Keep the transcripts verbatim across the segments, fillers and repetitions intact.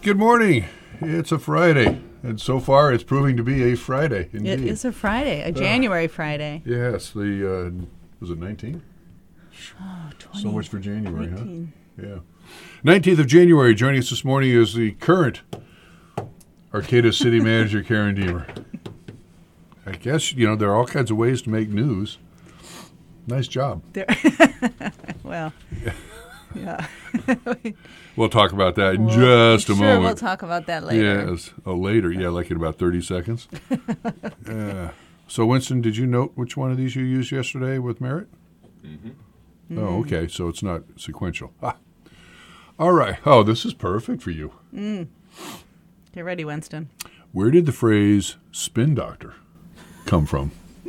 Good morning. It's a Friday, and so far it's proving to be a Friday. Indeed. It is a Friday, a January uh, Friday. Yes, the, uh, was it nineteen? Oh, twenty. So much for January, nineteen. Huh? Yeah. nineteenth of January, joining us this morning is the current Arcata City Manager, Karen Deemer. I guess, you know, there are all kinds of ways to make news. Nice job. Well, yeah. We'll talk about that in well, just a sure moment. We'll talk about that later. Yes. Oh, later. Yeah, like in about thirty seconds. uh, so, Winston, did you note which one of these you used yesterday with Merritt? Mm-hmm. Oh, okay. So it's not sequential. Ah. All right. Oh, this is perfect for you. Mm. Get ready, Winston. Where did the phrase spin doctor come from?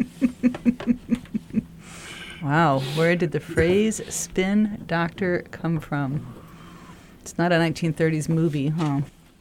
Wow. Where did the phrase spin doctor come from? It's not a nineteen thirties movie, huh?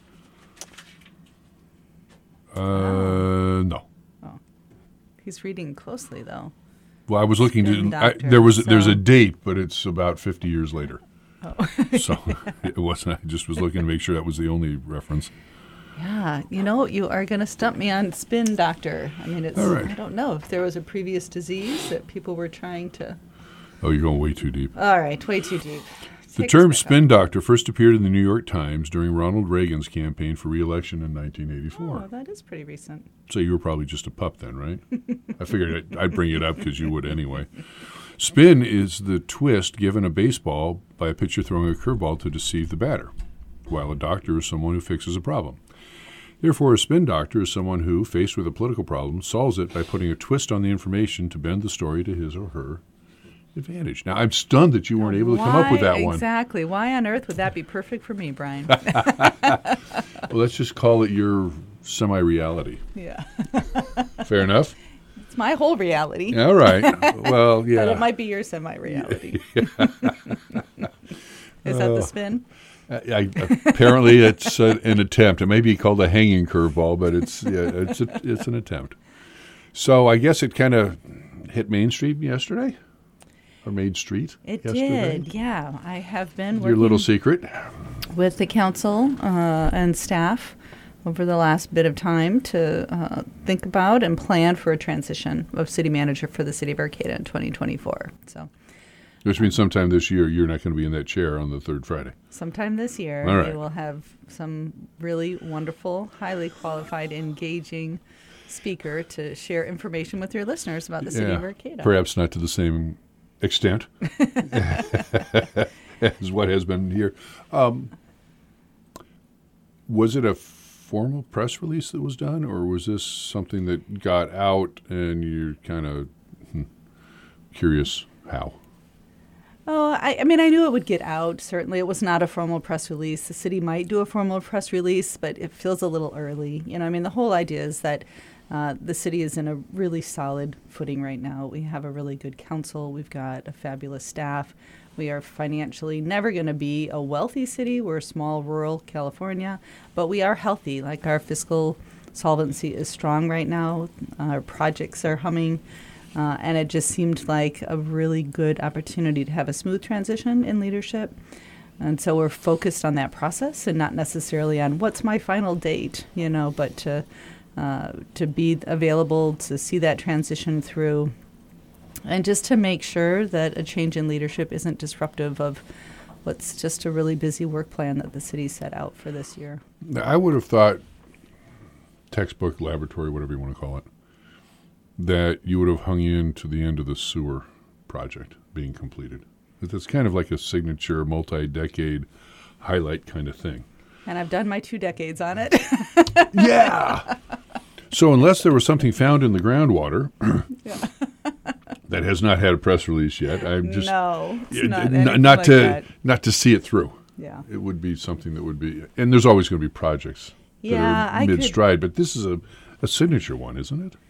Uh, oh. no. Oh. He's reading closely, though. Well, I was looking spin to. doctor, I, there was so. there's a date, but it's about fifty years later. Oh. So it wasn't. I just was looking to make sure that was the only reference. Yeah, you know, you are going to stump me on spin doctor. I mean, it's. All right. I don't know if there was a previous disease that people were trying to. Oh, you're going way too deep. All right, way too deep. The term spin doctor first appeared in the New York Times during Ronald Reagan's campaign for re-election in nineteen eighty-four. Oh, that is pretty recent. So you were probably just a pup then, right? I figured I'd, I'd bring it up because you would anyway. Spin is the twist given a baseball by a pitcher throwing a curveball to deceive the batter, while a doctor is someone who fixes a problem. Therefore, a spin doctor is someone who, faced with a political problem, solves it by putting a twist on the information to bend the story to his or her advantage. Now, I'm stunned that you weren't able to Why, come up with that one. Exactly. Why on earth would that be perfect for me, Brian? Well, let's just call it your semi-reality. Yeah. Fair enough? It's my whole reality. All right. Well, yeah. But it might be your semi-reality. Is that the spin? I, I, apparently, it's a, an attempt. It may be called a hanging curveball, but it's yeah, it's a, it's an attempt. So I guess it kind of hit Main Street yesterday, or Main Street. It yesterday. did. Yeah, I have been Your working little secret with the council uh, and staff over the last bit of time to uh, think about and plan for a transition of city manager for the city of Arcata in twenty twenty-four. So. Which means sometime this year you're not going to be in that chair on the third Friday. Sometime this year, All right. we will have some really wonderful, highly qualified, engaging speaker to share information with your listeners about the city yeah, of Arcata. Perhaps not to the same extent as what has been here. Um, was it a formal press release that was done, or was this something that got out and you're kind of hmm, curious how? Oh, I, I mean, I knew it would get out. Certainly, it was not a formal press release. The city might do a formal press release, but it feels a little early. You know, I mean, the whole idea is that uh, the city is in a really solid footing right now. We have a really good council. We've got a fabulous staff. We are financially never going to be a wealthy city. We're small, rural California, but we are healthy. Like, our fiscal solvency is strong right now. Our projects are humming. Uh, and it just seemed like a really good opportunity to have a smooth transition in leadership. And so we're focused on that process and not necessarily on what's my final date, you know, but to, uh, to be available to see that transition through and just to make sure that a change in leadership isn't disruptive of what's just a really busy work plan that the city set out for this year. I would have thought textbook, laboratory, whatever you want to call it, that you would have hung in to the end of the sewer project being completed. It's kind of like a signature multi-decade highlight kind of thing. And I've done my two decades on it. Yeah. So unless there was something found in the groundwater that has not had a press release yet, I'm just no, it's n- not, n- anything not like to that. not to see it through. Yeah. It would be something that would be, and there's always going to be projects Yeah, that are I mid-stride, but this is a, a signature one, isn't it?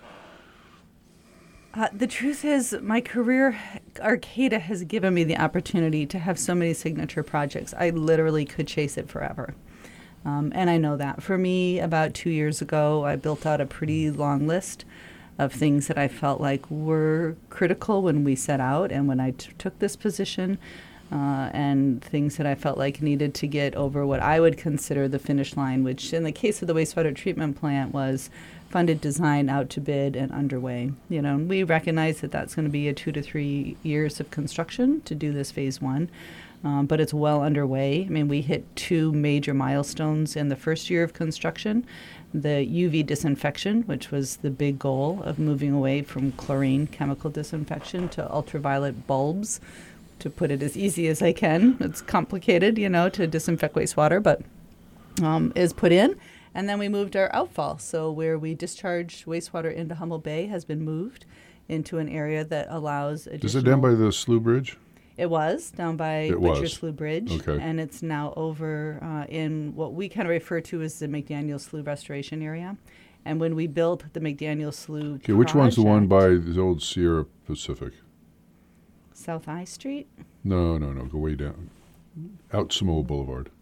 Uh, the truth is, my career, Arcata has given me the opportunity to have so many signature projects. I literally could chase it forever. Um, and I know that. For me, about two years ago, I built out a pretty long list of things that I felt like were critical when we set out and when I t- took this position. uh, and things that I felt like needed to get over what I would consider the finish line, which in the case of the wastewater treatment plant was funded design, out to bid, and underway. You know, and we recognize that that's going to be a two to three years of construction to do this phase one, um, but it's well underway. I mean, we hit two major milestones in the first year of construction. The U V disinfection, which was the big goal of moving away from chlorine chemical disinfection to ultraviolet bulbs, to put it as easy as I can. It's complicated, you know, to disinfect wastewater, but um, is put in. And then we moved our outfall. So where we discharge wastewater into Humble Bay has been moved into an area that allows additional... Is it down by the Slough Bridge? It was down by It Butcher was. Slough Bridge. Okay. And it's now over uh, in what we kind of refer to as the McDaniel Slough Restoration Area. And when we built the McDaniel Slough Okay, which one's the one project- by the old Sierra Pacific? South I Street? No, no, no. Go way down. Out Samoa Boulevard.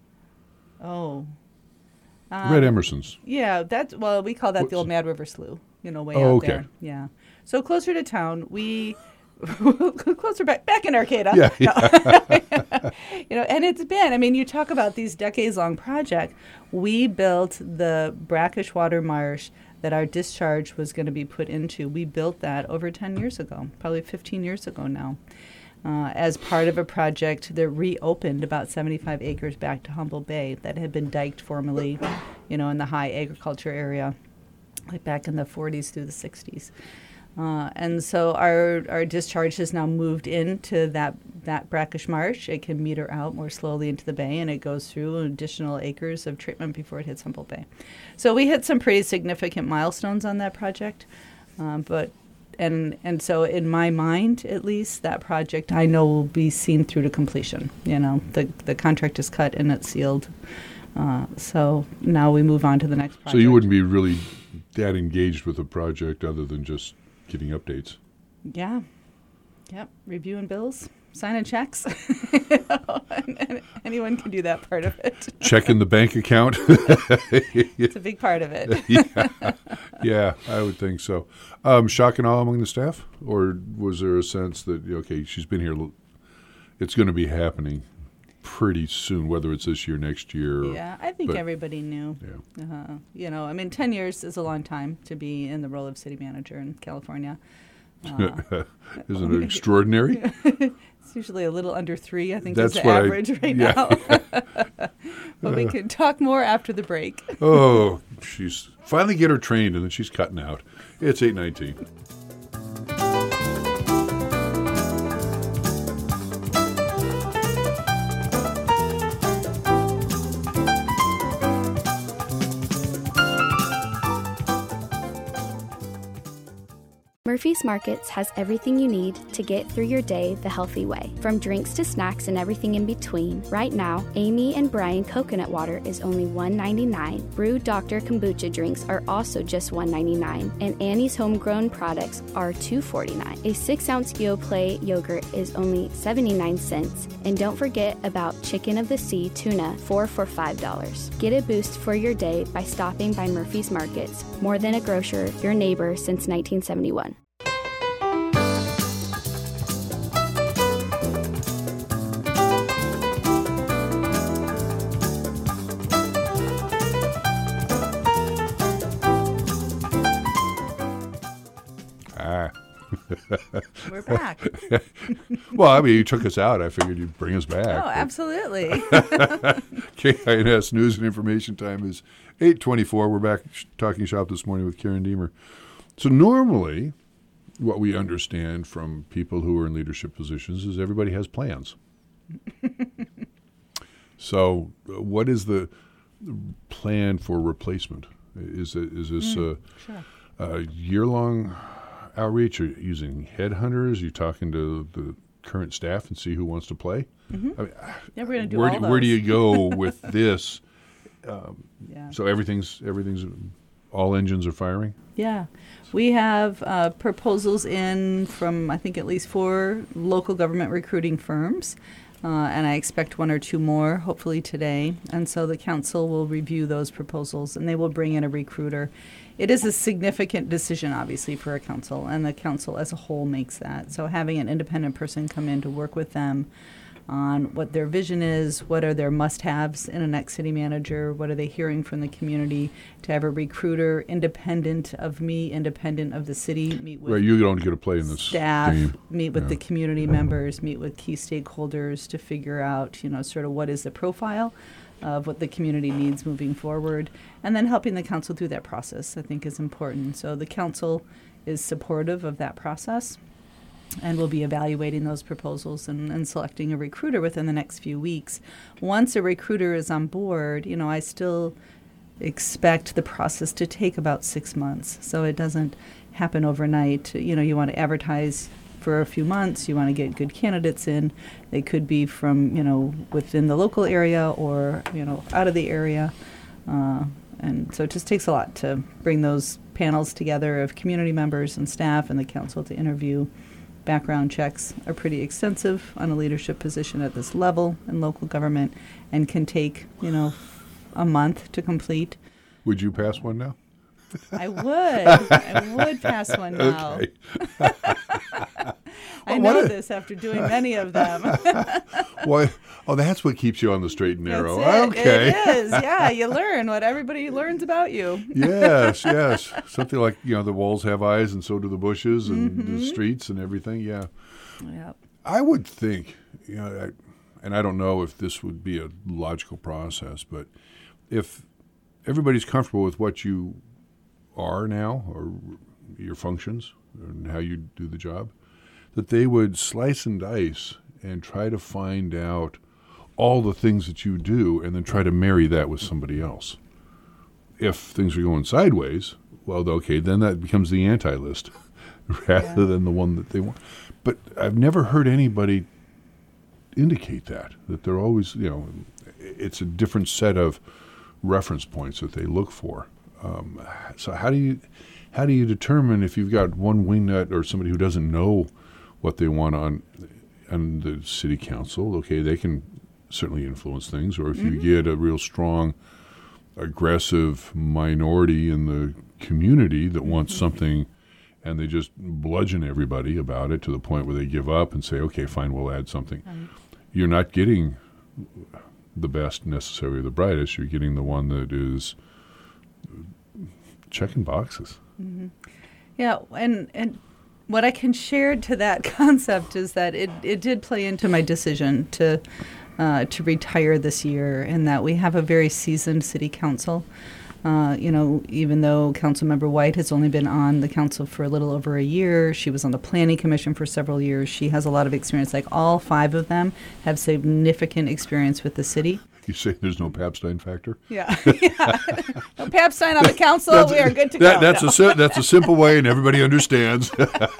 Oh. Red Um, Emerson's. Yeah, that's, well, we call that What's- the old Mad River Slough, you know, way Oh, out okay. there. Yeah. So closer to town, we, closer back, back in Arcata. Yeah, No. You know, and it's been, I mean, you talk about these decades-long project. We built the brackish water marsh that our discharge was going to be put into. We built that over ten years ago, probably fifteen years ago now. Uh, as part of a project that reopened about seventy-five acres back to Humble Bay that had been diked formerly, you know, in the high agriculture area, like back in the forties through the sixties. Uh, and so our our discharge has now moved into that, that brackish marsh. It can meter out more slowly into the bay, and it goes through additional acres of treatment before it hits Humble Bay. So we hit some pretty significant milestones on that project, um, but And and so in my mind, at least, that project I know will be seen through to completion. You know, the the contract is cut and it's sealed. Uh, so now we move on to the next project. So you wouldn't be really that engaged with the project other than just getting updates? Yeah. Yep. Reviewing bills, signing checks. You know, and, and anyone can do that part of it. Checking the bank account? It's a big part of it. yeah. yeah, I would think so. Um, shock and awe among the staff? Or was there a sense that, okay, she's been here, l- it's going to be happening pretty soon, whether it's this year, next year? Or, Yeah, I think but- everybody knew. Yeah. Uh, you know, I mean, ten years is a long time to be in the role of city manager in California. Uh, Isn't it extraordinary? It's usually a little under three, I think, That's is the what I- average right yeah. now. But we can talk more after the break. Oh, she's finally get her trained, and then she's cutting out. It's eight nineteen. Murphy's Markets has everything you need to get through your day the healthy way. From drinks to snacks and everything in between, right now, Amy and Brian coconut water is only one ninety-nine. Brew Doctor kombucha drinks are also just one ninety-nine, and Annie's homegrown products are two forty-nine. A six-ounce Yoplait yogurt is only seventy-nine cents, and don't forget about Chicken of the Sea tuna, four for five dollars. Get a boost for your day by stopping by Murphy's Markets. More than a grocer, your neighbor since nineteen seventy-one. Ah. We're back. Well, I mean, you took us out. I figured you'd bring us back. Oh, but- absolutely. K I N S News and Information Time is eight twenty-four. We're back sh- talking shop this morning with Karen Deemer. So normally, what we understand from people who are in leadership positions is everybody has plans. So uh, what is the plan for replacement? Is, it, is this Mm, a, sure. a year-long outreach? Are you using headhunters? Are you talking to the current staff and see who wants to play? Mm-hmm. I mean, Yeah, we're going to do where, all do, where do those. you go with this? Um, Yeah. so everything's everything's all engines are firing. Yeah. We have uh, proposals in from, I think, at least four local government recruiting firms. Uh, and I expect one or two more, hopefully today. And so the council will review those proposals, and they will bring in a recruiter. It is a significant decision, obviously, for a council, and the council as a whole makes that. So having an independent person come in to work with them on what their vision is, what are their must-haves in a next city manager, what are they hearing from the community, to have a recruiter independent of me, independent of the city, meet with Right, you don't get to play in this staff, game. meet with Yeah. the community members, meet with key stakeholders to figure out, you know, sort of what is the profile of what the community needs moving forward, and then helping the council through that process, I think, is important. So the council is supportive of that process, and we'll be evaluating those proposals and, and selecting a recruiter within the next few weeks. Once a recruiter is on board, you know, I still expect the process to take about six months. So it doesn't happen overnight. You know, you want to advertise for a few months. You want to get good candidates in. They could be from, you know, within the local area or, you know, out of the area. Uh, and so it just takes a lot to bring those panels together of community members and staff and the council to interview. Background checks are pretty extensive on a leadership position at this level in local government and can take, you know, a month to complete. Would you pass one now? I would. I would pass one now. Okay. I Well, know what a- this after doing many of them. Why? Oh, that's what keeps you on the straight and narrow. That's it. Okay. It is. Yeah, you learn what everybody learns about you. Yes, yes. Something like, you know, the walls have eyes and so do the bushes and Mm-hmm. the streets and everything. Yeah. Yep. I would think, you know, I, and I don't know if this would be a logical process, but if everybody's comfortable with what you are now or your functions and how you do the job, that they would slice and dice and try to find out all the things that you do and then try to marry that with somebody else. If things are going sideways, well, okay, then that becomes the anti-list rather Yeah. than the one that they want. But I've never heard anybody indicate that, that they're always, you know, it's a different set of reference points that they look for. Um, so how do you how do you determine if you've got one wingnut or somebody who doesn't know what they want on on the city council? Okay, they can certainly influence things. Or if Mm-hmm. you get a real strong, aggressive minority in the community that wants Mm-hmm. something, and they just bludgeon everybody about it to the point where they give up and say, okay, fine, we'll add something. Right. You're not getting the best necessarily, the brightest. You're getting the one that is checking boxes. Yeah, and and what I can share to that concept is that it, it did play into my decision to uh, to retire this year, and that we have a very seasoned city council. Uh, you know, even though Councilmember White has only been on the council for a little over a year, she was on the Planning Commission for several years. She has a lot of experience. Like all five of them have significant experience with the city. You say there's no Pabstein factor? Yeah, yeah. No Pap sign on the council. We are good to that, go. That's No. a si- that's a simple way, and everybody understands.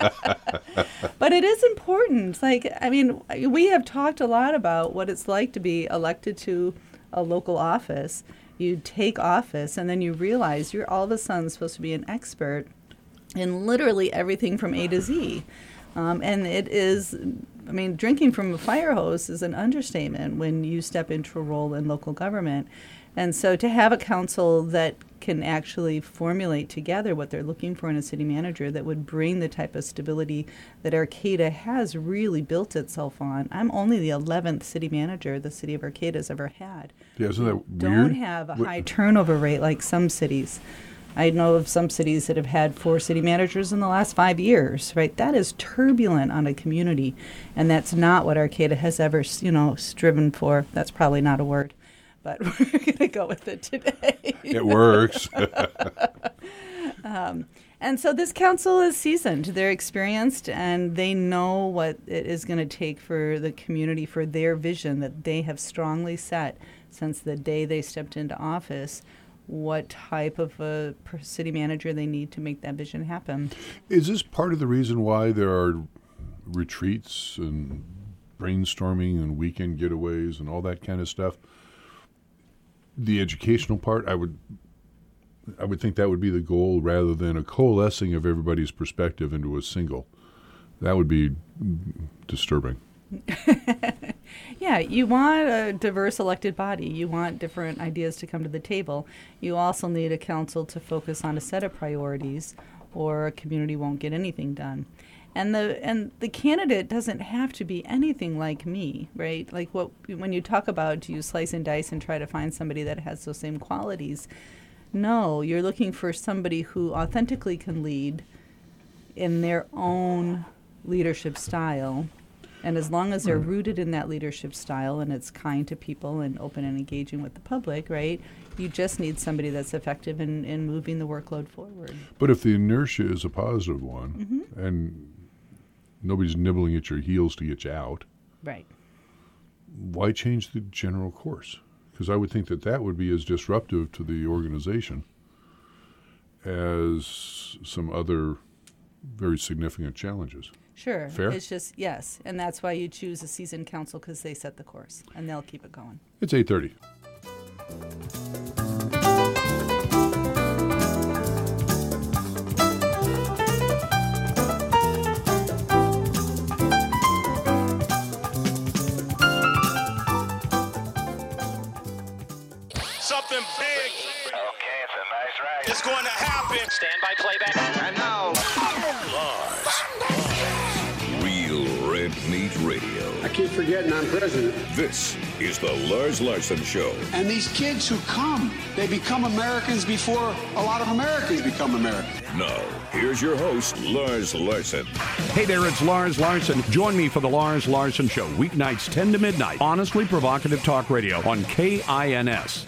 But it is important. Like, I mean, we have talked a lot about what it's like to be elected to a local office. You take office, and then you realize you're all of a sudden supposed to be an expert in literally everything from A to Z. Um, and it is, I mean, drinking from a fire hose is an understatement when you step into a role in local government. And so to have a council that can actually formulate together what they're looking for in a city manager that would bring the type of stability that Arcata has really built itself on. I'm only the eleventh city manager the city of Arcata has ever had. Yeah, isn't that weird? Don't have a Wh- high turnover rate like some cities. I know of some cities that have had four city managers in the last five years, right? That is turbulent on a community, and that's not what Arcata has ever, you know, striven for. That's probably not a word, but we're going to go with it today. It works. Um, and so this council is seasoned. They're experienced, and they know what it is going to take for the community, for their vision that they have strongly set since the day they stepped into office, what type of a per- city manager they need to make that vision happen. Is this part of the reason why there are retreats and brainstorming and weekend getaways and all that kind of stuff? The educational part, I would I would think that would be the goal rather than a coalescing of everybody's perspective into a single. That would be disturbing. Yeah, you want a diverse elected body. You want different ideas to come to the table. You also need a council to focus on a set of priorities, or a community won't get anything done. And the and the candidate doesn't have to be anything like me, right? Like what when you talk about, do you slice and dice and try to find somebody that has those same qualities? No, you're looking for somebody who authentically can lead in their own leadership style. And as long as they're rooted in that leadership style and it's kind to people and open and engaging with the public, right, you just need somebody that's effective in, in moving the workload forward. But if the inertia is a positive one, mm-hmm. and nobody's nibbling at your heels to get you out, right, why change the general course? Because I would think that that would be as disruptive to the organization as some other very significant challenges. Sure. Fair? It's just, yes. And that's why you choose a seasoned council, because they set the course and they'll keep it going. It's eight thirty. Something big. Okay, it's a nice ride. It's going to happen. Stand by playback. And now, Lars. Real Red Meat Radio. I keep forgetting I'm president. This is the Lars Larson Show. And these kids who come, they become Americans before a lot of Americans become Americans. Now, here's your host, Lars Larson. Hey there, it's Lars Larson. Join me for the Lars Larson Show, weeknights ten to midnight. Honestly provocative talk radio on K I N S.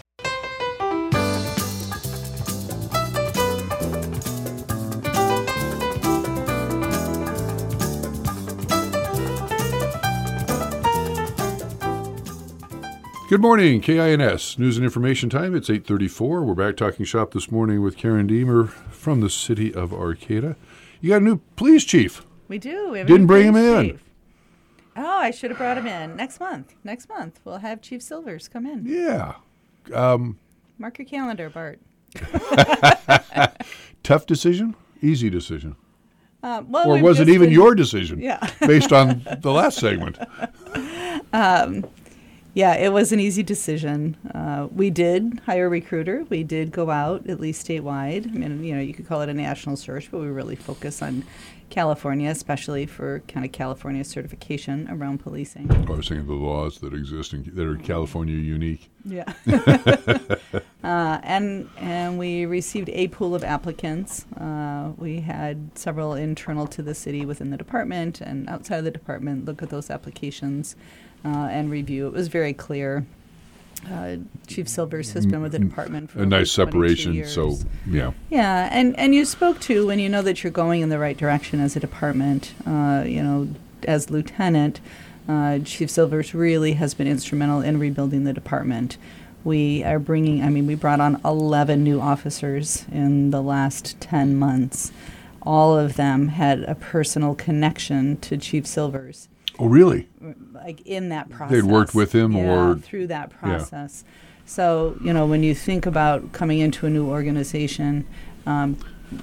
Good morning, K I N S News and Information Time. It's eight thirty-four. We're back talking shop this morning with Karen Deemer from the city of Arcata. You got a new police chief. We do. We have a Didn't new bring him police in. chief. Oh, I should have brought him in next month. Next month, we'll have Chief Silvers come in. Yeah. Um, Mark your calendar, Bart. tough decision? Easy decision? Uh, well, or we've was it just even been- your decision? Yeah. Based on the last segment. Um, yeah, it was an easy decision. Uh, we did hire a recruiter. We did go out, at least statewide. I mean, you know, you could call it a national search, but we really focus on California, especially for kind of California certification around policing. I was thinking of the laws that exist in, that are California unique. Yeah. uh, and and we received a pool of applicants. Uh, we had several internal to the city within the department and outside of the department look at those applications uh, and review. It was very clear. Uh, Chief Silvers has been with the department for A nice over twenty-two separation, years. so, yeah. Yeah, and, and you spoke to, when you know that you're going in the right direction as a department, uh, you know, as lieutenant, uh, Chief Silvers really has been instrumental in rebuilding the department. We are bringing, I mean, we brought on eleven new officers in the last ten months. All of them had a personal connection to Chief Silvers. Oh, really? Like in that process. They'd worked with him yeah, or... through that process. So, you know, when you think about coming into a new organization, um,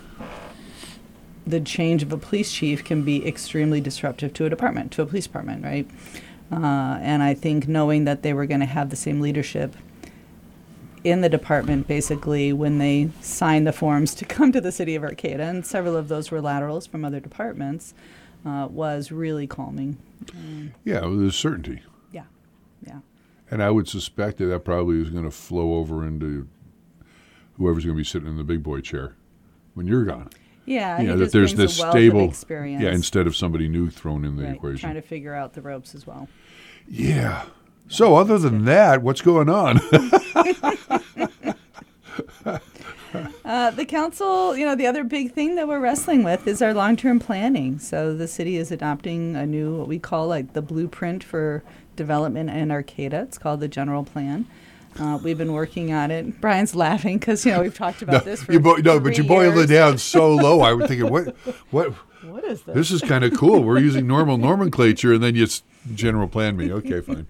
the change of a police chief can be extremely disruptive to a department, to a police department, right? Uh, and I think knowing that they were going to have the same leadership in the department, basically, when they signed the forms to come to the city of Arcata, and several of those were laterals from other departments, uh, was really calming. Um, Yeah, there's certainty. yeah, yeah. And I would suspect that that probably is going to flow over into whoever's going to be sitting in the big boy chair when you're gone. Yeah, You know, he that just there's brings this a wealth stable, of experience. yeah, instead of somebody new thrown in the right, equation. trying to figure out the ropes as well. Yeah. So other than that, what's going on? Uh, the council, you know, the other big thing that we're wrestling with is our long-term planning. So the city is adopting a new, what we call like the blueprint for development in Arcata. It's called the general plan. Uh, we've been working on it. Brian's laughing because, you know, we've talked about no, this for you bo- no, but three you boiled years. it down so low. I was thinking, what, what? What is this? This is kind of cool. We're using normal nomenclature, and then you s- general plan me. Okay, fine.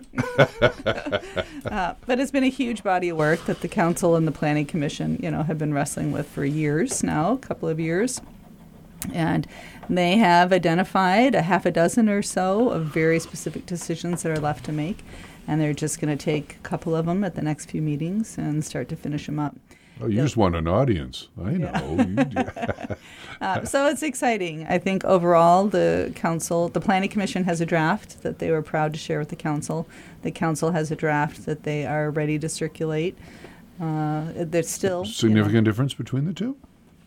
uh, but it's been a huge body of work that the council and the planning commission, you know, have been wrestling with for years now, a couple of years. And they have identified a half a dozen or so of very specific decisions that are left to make. And they're just going to take a couple of them at the next few meetings and start to finish them up. Oh, you just want an audience. I know. Yeah. You do. Uh, so it's exciting. I think overall the council, the planning commission has a draft that they were proud to share with the council. The council has a draft that they are ready to circulate. Uh, there's still Significant you know, difference between the two?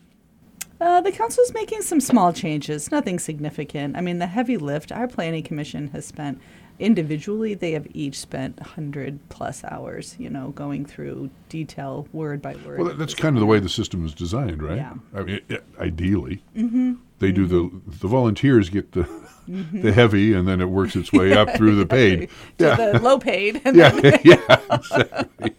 Uh, the council's making some small changes, nothing significant. I mean, the heavy lift, our planning commission has spent, individually, they have each spent one hundred plus hours, you know, going through detail word by word. Well, that's kind of the way the system is designed, right? Yeah. I mean, it, ideally, Mm-hmm. they do Mm-hmm. the the volunteers get the the heavy, and then it works its way up through the paid. to Yeah, the low paid. And yeah, then yeah. Exactly.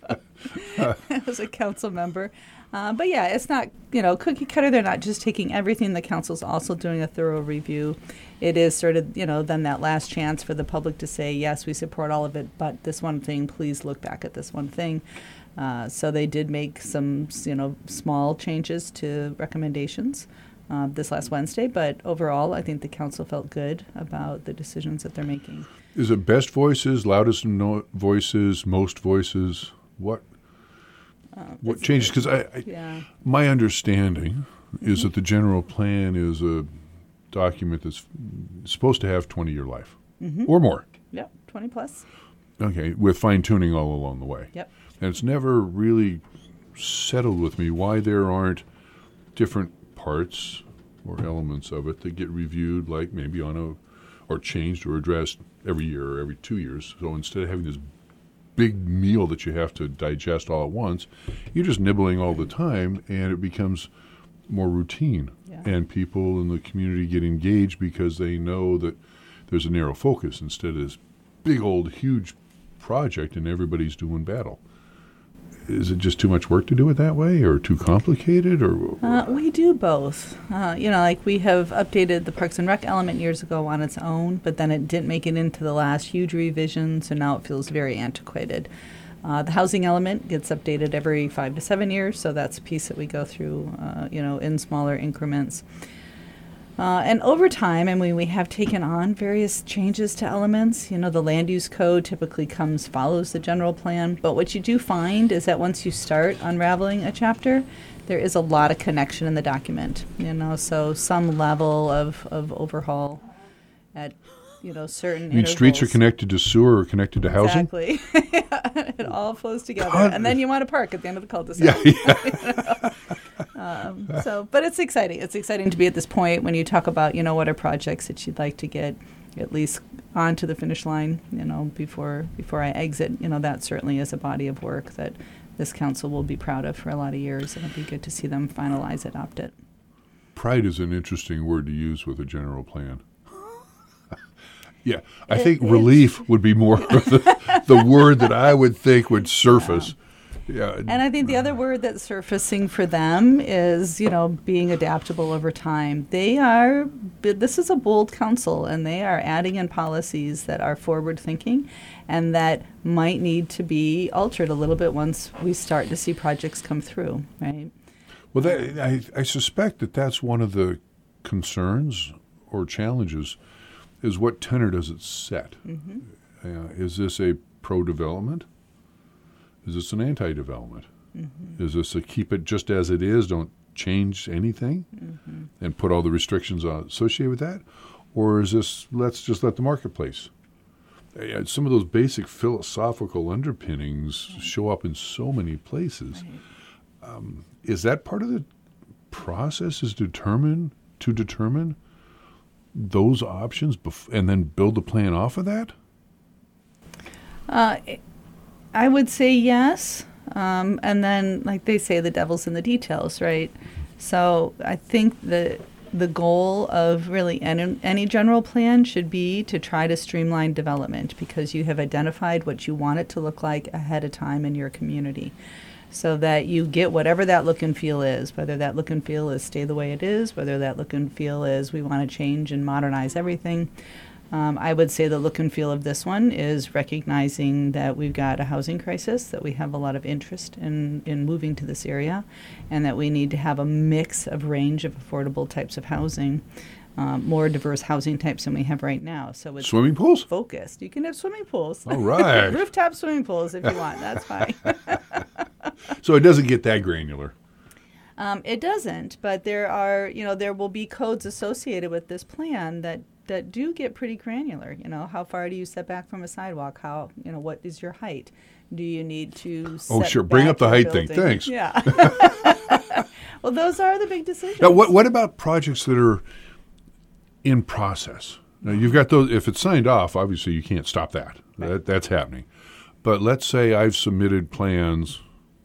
as a council member. Uh, but yeah, it's not, you know, cookie cutter. They're not just taking everything. The council's also doing a thorough review. It is sort of, you know, then that last chance for the public to say, yes, we support all of it, but this one thing, please look back at this one thing. Uh, so they did make some, you know, small changes to recommendations uh, this last Wednesday. But overall, I think the council felt good about the decisions that they're making. Is it best voices, loudest no- voices, most voices? What Uh, what it's- changes? Because I, I Yeah. my understanding is that the general plan is a document that's supposed to have twenty-year life Mm-hmm. or more. Yep, twenty plus. Okay, with fine-tuning all along the way. Yep. And it's never really settled with me why there aren't different parts or elements of it that get reviewed, like maybe on a, or changed or addressed every year or every two years. So instead of having this big meal that you have to digest all at once, you're just nibbling all the time, and it becomes more routine. Yeah. And people in the community get engaged because they know that there's a narrow focus instead of this big old huge project and everybody's doing battle. Is it just too much work to do it that way, or too complicated, or? Uh, we do both. Uh, you know, like we have updated the Parks and Rec element years ago on its own, but then it didn't make it into the last huge revision, so now it feels very antiquated. Uh, the housing element gets updated every five to seven years, so that's a piece that we go through, uh, you know, in smaller increments. Uh, and over time, I mean, we have taken on various changes to elements. You know, the land use code typically comes, follows the general plan. But what you do find is that once you start unraveling a chapter, there is a lot of connection in the document. You know, so some level of, of overhaul at, you know, certain I mean, streets are intervals. connected to sewer or connected to housing? Exactly. It all flows together. God. And then you want to park at the end of the cul-de-sac. Yeah, yeah. Um, so, but it's exciting. It's exciting to be at this point when you talk about, you know, what are projects that you'd like to get at least onto the finish line, you know, before before I exit. You know, that certainly is a body of work that this council will be proud of for a lot of years, and it'll be good to see them finalize, adopt it. Pride is an interesting word to use with a general plan. Yeah, I It think is. relief would be more of the, the word that I would think would surface. Yeah. And I think the other word that's surfacing for them is, you know, being adaptable over time. They are, this is a bold council, and they are adding in policies that are forward thinking and that might need to be altered a little bit once we start to see projects come through, right? Well, that, I, I suspect that that's one of the concerns or challenges is what tenor does it set? Mm-hmm. Uh, is this a pro-development? Is this an anti-development? Mm-hmm. Is this a keep it just as it is, don't change anything, mm-hmm. and put all the restrictions on, associated with that? Or is this, let's just let the marketplace? Uh, some of those basic philosophical underpinnings right. show up in so many places. Right. Um, is that part of the process is determine, to determine those options bef- and then build a plan off of that? Uh, I would say yes. Um, and then, like they say, the devil's in the details, right? So I think that the goal of really any, any general plan should be to try to streamline development because you have identified what you want it to look like ahead of time in your community so that you get whatever that look and feel is, whether that look and feel is stay the way it is, whether that look and feel is we want to change and modernize everything. Um, I would say the look and feel of this one is recognizing that we've got a housing crisis, that we have a lot of interest in, in moving to this area, and that we need to have a mix of range of affordable types of housing, um, more diverse housing types than we have right now. So it's swimming pools? Focused. You can have swimming pools. All right. Rooftop swimming pools if you want. That's fine. So So it doesn't get that granular. Um, it doesn't, but there are, you know, there will be codes associated with this plan that, that do get pretty granular. You know, how far do you set back from a sidewalk? How, you know, what is your height? Do you need to set Oh, sure. Bring back up the your height thing. building? Thanks. Yeah. Well, those are the big decisions. Now, what what about projects that are in process? Now, you've got those. If it's signed off, obviously you can't stop that. Right. That that's happening. But let's say I've submitted plans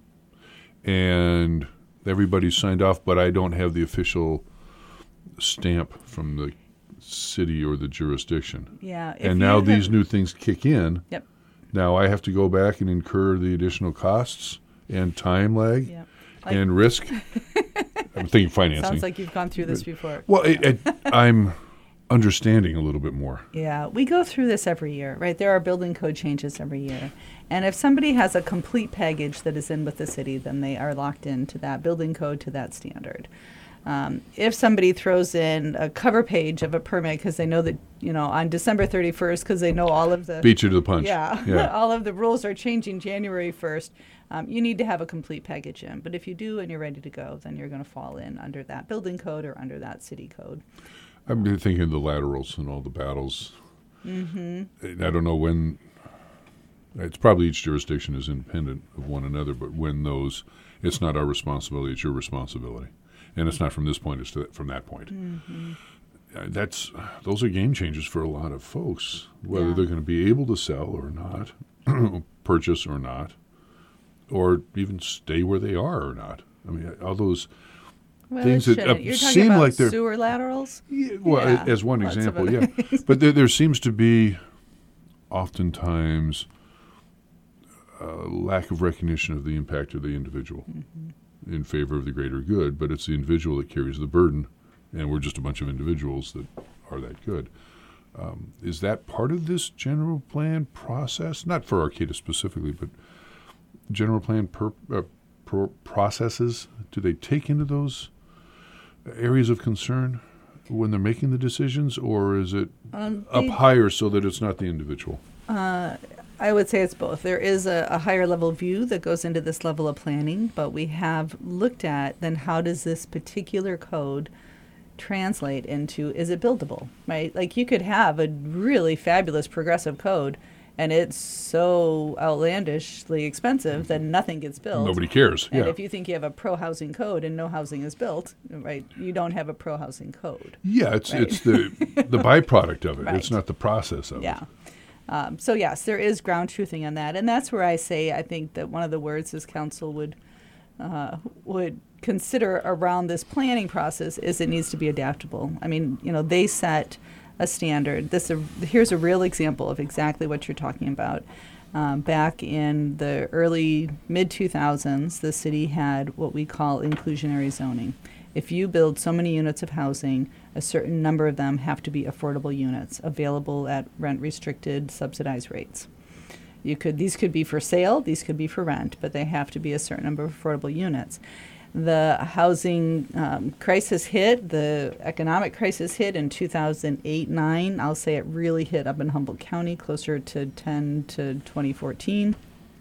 and everybody's signed off, but I don't have the official stamp from the city or the jurisdiction. Yeah. if And you now have- these new things kick in. Yep. Now I have to go back and incur the additional costs and time lag Yep. Like- and risk. I'm thinking financing. Sounds like you've gone through this before. Well, it, it, I'm understanding a little bit more. Yeah, we go through this every year, right? There are building code changes every year. And if somebody has a complete package that is in with the city, then they are locked into that building code, to that standard. Um, if somebody throws in a cover page of a permit because they know that, you know, on December thirty-first, because they know all of the... Beat you to the punch. Yeah, Yeah. all of the rules are changing January first. Um, you need to have a complete package in. But if you do and you're ready to go, then you're going to fall in under that building code or under that city code. I've been thinking of the laterals and all the battles. Mm-hmm. I don't know when. It's probably each jurisdiction is independent of one another, but when those, it's not our responsibility, it's your responsibility. And it's not from this point, it's to, from that point. Mm-hmm. Uh, that's those are game changers for a lot of folks, whether Yeah. they're going to be able to sell or not, purchase or not, or even stay where they are or not. I mean, all those Well, things it that shouldn't. uh, You're talking seem about like they're sewer laterals? yeah, well, Yeah, as one lots of example, other yeah. things. But there, there seems to be oftentimes a lack of recognition of the impact of the individual Mm-hmm. in favor of the greater good, but it's the individual that carries the burden, and we're just a bunch of individuals that are that good. Um, is that part of this general plan process? Not for Arcata specifically, but general plan per, uh, pro- processes, do they take into those areas of concern when they're making the decisions, or is it Um, up they- higher so that it's not the individual? I would say it's both. There is a, a higher level view that goes into this level of planning, but we have looked at then how does this particular code translate into, is it buildable, right? Like you could have a really fabulous progressive code and it's so outlandishly expensive that nothing gets built. Nobody cares. And Yeah. if you think you have a pro-housing code and no housing is built, right, you don't have a pro-housing code. Yeah, it's Right. it's the the byproduct of it. Right. It's not the process of Yeah. it. Um, so yes, there is ground truthing on that, and that's where I say I think that one of the words this council would uh, would consider around this planning process is it needs to be adaptable. I mean, you know, they set a standard. This a, here's a real example of exactly what you're talking about. Um, back in the early mid two thousands, the city had what we call inclusionary zoning. If you build so many units of housing, a certain number of them have to be affordable units available at rent-restricted, subsidized rates. You could these could be for sale, these could be for rent, but they have to be a certain number of affordable units. The housing um, crisis hit, the economic crisis hit in two thousand eight nine. I'll say it really hit up in Humboldt County, closer to ten to twenty fourteen.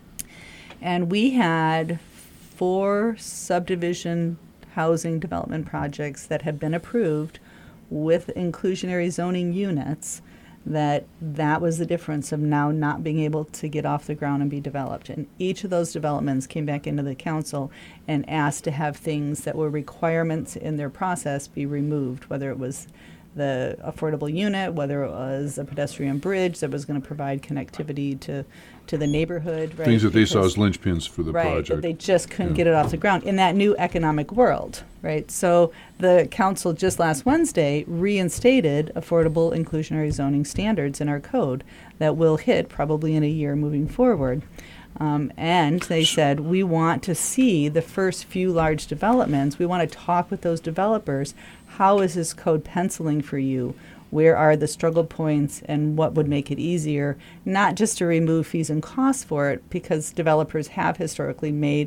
And we had four subdivision housing development projects that had been approved with inclusionary zoning units, that that was the difference of now not being able to get off the ground and be developed. And each of those developments came back into the council and asked to have things that were requirements in their process be removed, whether it was the affordable unit, whether it was a pedestrian bridge that was going to provide connectivity to, to the neighborhood. Right? Things that they saw Because- as linchpins for the right, project. that they just couldn't Yeah. get it off the ground in that new economic world, right? So the council just last Wednesday reinstated affordable inclusionary zoning standards in our code that will hit probably in a year moving forward. Um, and they said, we want to see the first few large developments. We want to talk with those developers. How is this code penciling for you? Where are the struggle points and what would make it easier? Not just to remove fees and costs for it, because developers have historically made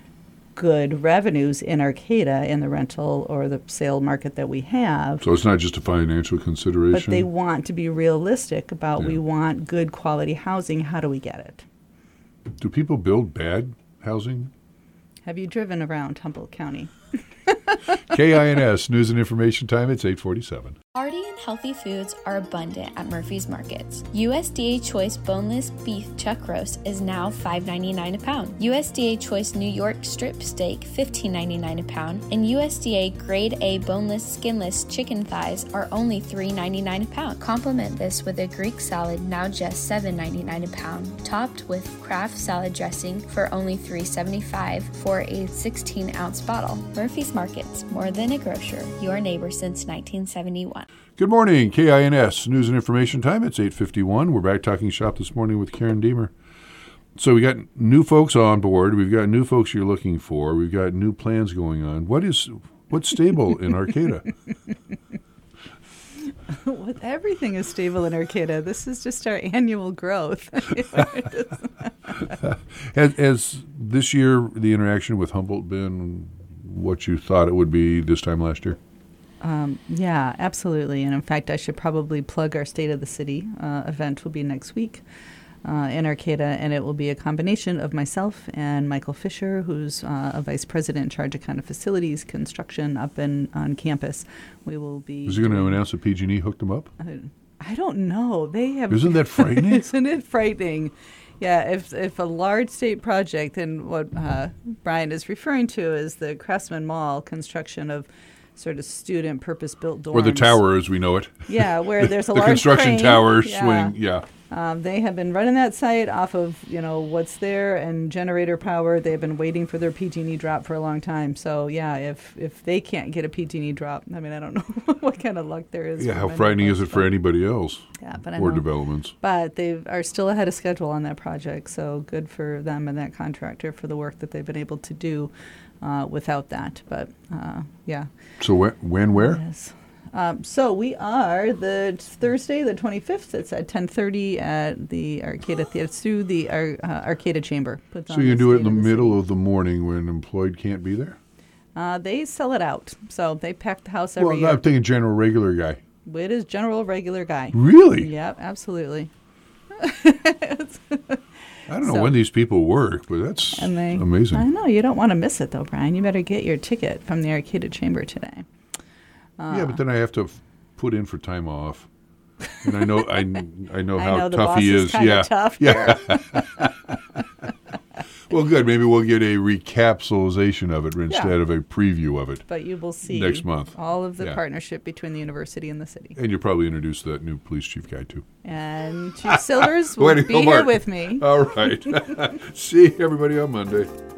good revenues in Arcata in the rental or the sale market that we have. So it's not just a financial consideration. But they want to be realistic about Yeah. we want good quality housing. How do we get it? Do people build bad housing? Have you driven around Humboldt County? K I N S, News and Information Time, it's eight forty-seven. Hearty and healthy foods are abundant at Murphy's Markets. U S D A Choice Boneless Beef Chuck Roast is now five ninety-nine a pound. U S D A Choice New York Strip Steak fifteen ninety-nine a pound, and U S D A Grade A Boneless Skinless Chicken Thighs are only three ninety-nine a pound. Complement this with a Greek salad, now just seven ninety-nine a pound, topped with Kraft salad dressing for only three seventy-five for a sixteen ounce bottle. Murphy's Markets, more than a grocer, your neighbor since nineteen seventy-one. Good morning, K I N S, News and Information Time, it's eight fifty-one. We're back talking shop this morning with Karen Deemer. So we got new folks on board. We've got new folks you're looking for. We've got new plans going on. What is, what's stable in Arcata? Well, everything is stable in Arcata. This is just our annual growth. has, has this year the interaction with Humboldt been what you thought it would be this time last year? Um, yeah, absolutely. And in fact, I should probably plug our State of the City uh, event will be next week uh, in Arcata, and it will be a combination of myself and Michael Fisher, who's uh, a vice president in charge of kind of facilities, construction up in on campus. We will be. Is he going to announce that P G and E hooked him up? I, I don't know. They have. Isn't that frightening? Isn't it frightening? Yeah, if if a large state project, and what uh, Brian is referring to is the Craftsman Mall construction of sort of student purpose-built dorms. Or the tower as we know it. Yeah, where there's a the large construction crane. tower Yeah. swing, yeah. Um, they have been running that site off of, you know, what's there and generator power. They've been waiting for their P G and E drop for a long time. So, yeah, if if they can't get a P G and E drop, I mean, I don't know what kind of luck there is. Yeah, how frightening is it for anybody else? Yeah, but I or know. developments. But they are still ahead of schedule on that project, so good for them and that contractor for the work that they've been able to do uh, without that. But, uh, yeah. So when, when where? Yes. Um, so we are the Thursday, the twenty-fifth. It's at ten thirty at the Arcata Theater through the uh, Arcata Chamber. Puts So on you can the do it in State the of middle City. of the morning when employed can't be there? Uh, they sell it out, so they pack the house Well, every year. I'm thinking general regular guy. It is general regular guy. Really? Yep, absolutely. I don't know So- when these people work, but that's And they, amazing. I know, you don't want to miss it though, Brian. You better get your ticket from the Arcata Chamber today. Uh, yeah, but then I have to f- put in for time off. And I know I, I know I how know the tough boss he is is. kinda Yeah. tough yeah. Well, good. Maybe we'll get a recapsulization of it instead Yeah. of a preview of it. But you will see Next month. all of the Yeah. partnership between the university and the city. And you'll probably introduce that new police chief guy, too. And Chief Silvers will Way to be go, here Mark. with me. All right. See everybody on Monday.